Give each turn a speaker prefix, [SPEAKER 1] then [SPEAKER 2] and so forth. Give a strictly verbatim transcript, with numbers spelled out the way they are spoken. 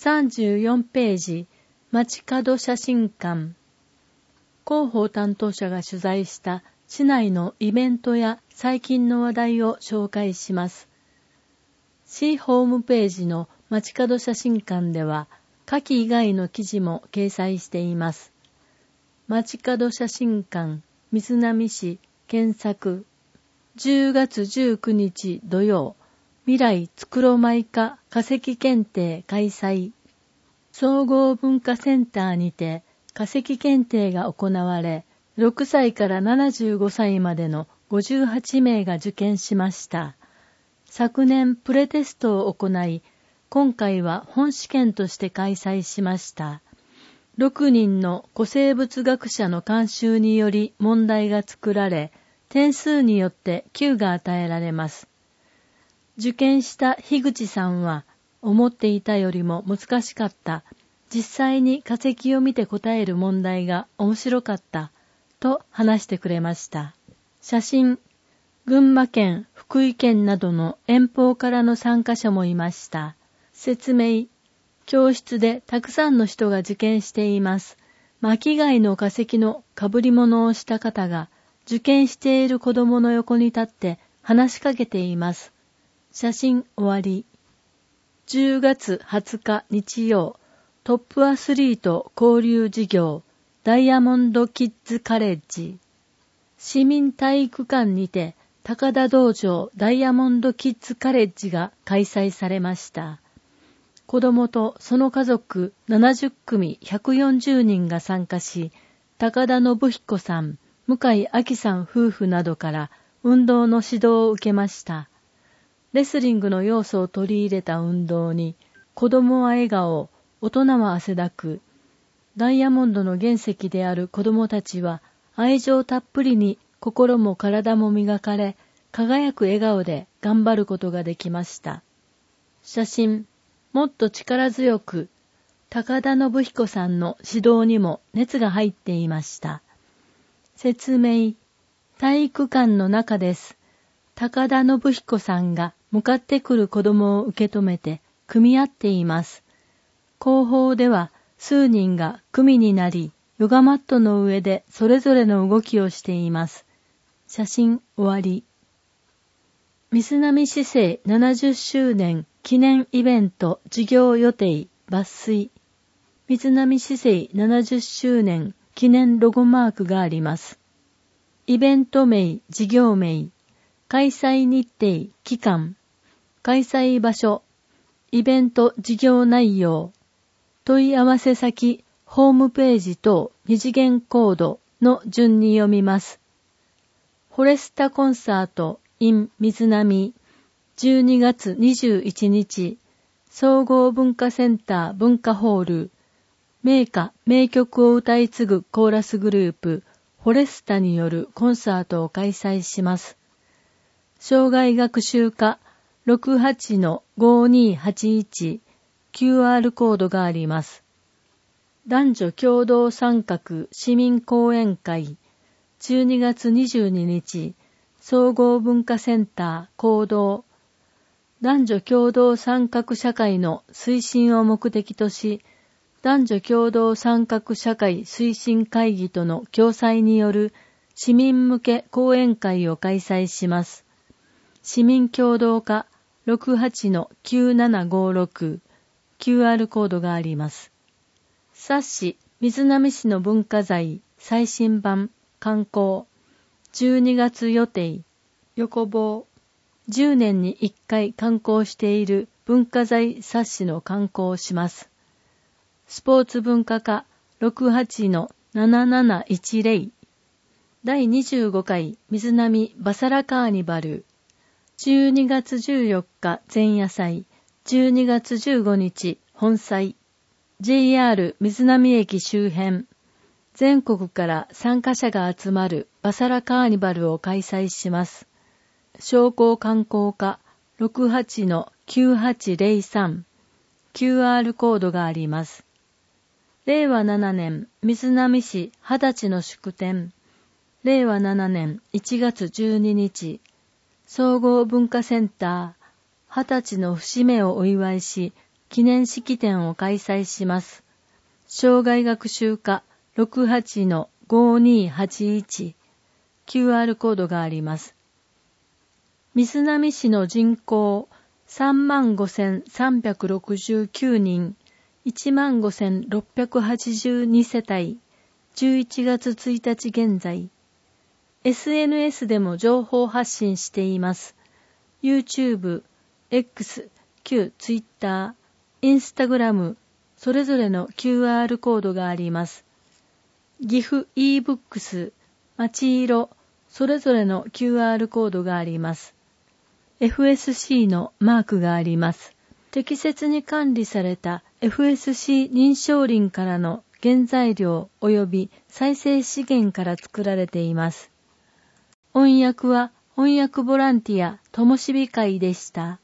[SPEAKER 1] さんじゅうよんページ、街角写真館。広報担当者が取材した市内のイベントや最近の話題を紹介します。市ホームページの街角写真館では、下記以外の記事も掲載しています。街角写真館、瑞浪市、検索。じゅうがつじゅうくにち土曜、未来つくろマイカ化石検定開催。総合文化センターにて化石検定が行われ、ろくさいからななじゅうごさいまでのごじゅうはちめいが受験しました。昨年プレテストを行い、今回は本試験として開催しました。ろくにんの古生物学者の監修により問題が作られ、点数によって級が与えられます。受験した樋口さんは、思っていたよりも難しかった。実際に化石を見て答える問題が面白かった。と話してくれました。写真、群馬県、福井県などの遠方からの参加者もいました。説明、教室でたくさんの人が受験しています。巻貝の化石の被り物をした方が、受験している子供の横に立って話しかけています。写真終わり。じゅうがつはつか日曜、トップアスリート交流事業、ダイヤモンドキッズカレッジ。市民体育館にて、高田道場ダイヤモンドキッズカレッジが開催されました。子供とその家族ななじゅっくみひゃくよんじゅうにんが参加し、高田信彦さん、向井明さん夫婦などから運動の指導を受けました。レスリングの要素を取り入れた運動に、子供は笑顔、大人は汗だく。ダイヤモンドの原石である子供たちは、愛情たっぷりに心も体も磨かれ、輝く笑顔で頑張ることができました。写真、もっと力強く、高田信彦さんの指導にも熱が入っていました。説明、体育館の中です。高田信彦さんが向かってくる子供を受け止めて組み合っています。後方では数人が組になり、ヨガマットの上でそれぞれの動きをしています。写真終わり。瑞浪市政ななじゅっしゅうねん記念イベント事業予定抜粋。瑞浪市政ななじゅっしゅうねん記念ロゴマークがあります。イベント名、事業名、開催日程、期間、開催場所、イベント事業内容、問い合わせ先、ホームページ等二次元コードの順に読みます。フォレスタコンサート in 瑞浪じゅうにがつにじゅういちにち総合文化センター文化ホール名歌名曲を歌い継ぐコーラスグループフォレスタによるコンサートを開催します。障害学習課 ろくはちのごにはちいち キューアール コードがあります。男女共同参画市民講演会じゅうにがつにじゅうににち総合文化センター講堂男女共同参画社会の推進を目的とし男女共同参画社会推進会議との共催による市民向け講演会を開催します。市民共同課 ろくはちのきゅうななごろく キューアール コードがあります。冊子、瑞浪市の文化財、最新版、刊行、じゅうにがつ予定、横棒、じゅうねんにいっかい刊行している文化財冊子の刊行をします。スポーツ文化課 ろくはちのなななないちぜろ だいにじゅうごかい瑞浪バサラカーニバルじゅうにがつじゅうよっか前夜祭じゅうにがつじゅうごにち本祭 ジェイアール 瑞浪駅周辺全国から参加者が集まるバサラカーニバルを開催します。商工観光課 ろくはちのきゅうはちぜろさん キューアール コードがあります。れいわななねん瑞浪市二十歳の祝典れいわななねんいちがつじゅうににち総合文化センター二十歳の節目をお祝いし記念式典を開催します。生涯学習課 ろくはちのごにはちいち キューアール コードがあります。水波市の人口さんまんごせんさんびゃくろくじゅうきゅうにん、いちまんごせんろっぴゃくはちじゅうにせたい、じゅういちがつついたち現在。エスエヌエス でも情報発信しています。YouTube、X、旧 Twitter、Instagram、それぞれの キューアール コードがあります。岐阜 e-books、まちいろ、それぞれの キューアール コードがあります。エフエスシー のマークがあります。適切に管理された エフエスシー 認証林からの原材料及び再生資源から作られています。音訳は翻訳ボランティアともしび会でした。